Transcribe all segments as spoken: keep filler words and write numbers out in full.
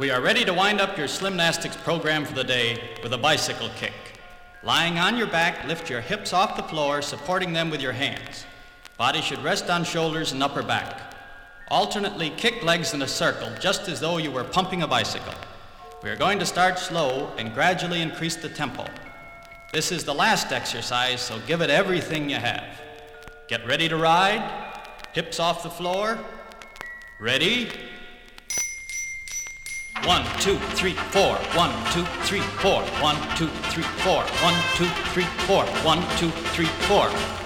We are ready to wind up your Slimnastics program for the day with a bicycle kick. Lying on your back, lift your hips off the floor, supporting them with your hands. Body should rest on shoulders and upper back. Alternately kick legs in a circle, just as though you were pumping a bicycle. We are going to start slow and gradually increase the tempo. This is the last exercise, so give it everything you have. Get ready to ride. Hips off the floor. Ready? One, two, three, four. One, two, three, four. One, two, three, four. One, two, three, four. One, two, three, four.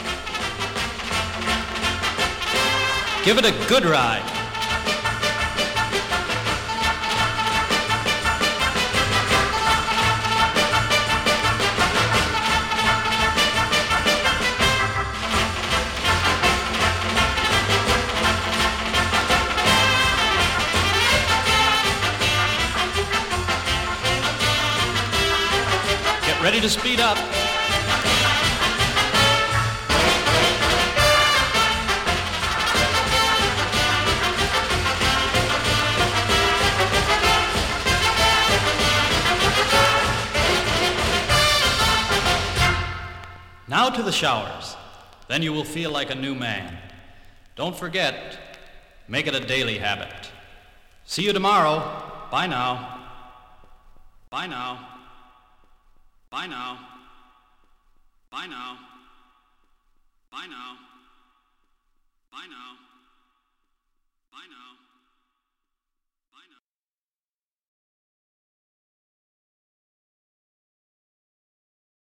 Give it a good ride. Get ready to speed up. Now to the showers. Then you will feel like a new man. Don't forget, make it a daily habit. See you tomorrow. Bye now. Bye now. Bye now. Bye now. Bye now. Bye now. Bye now.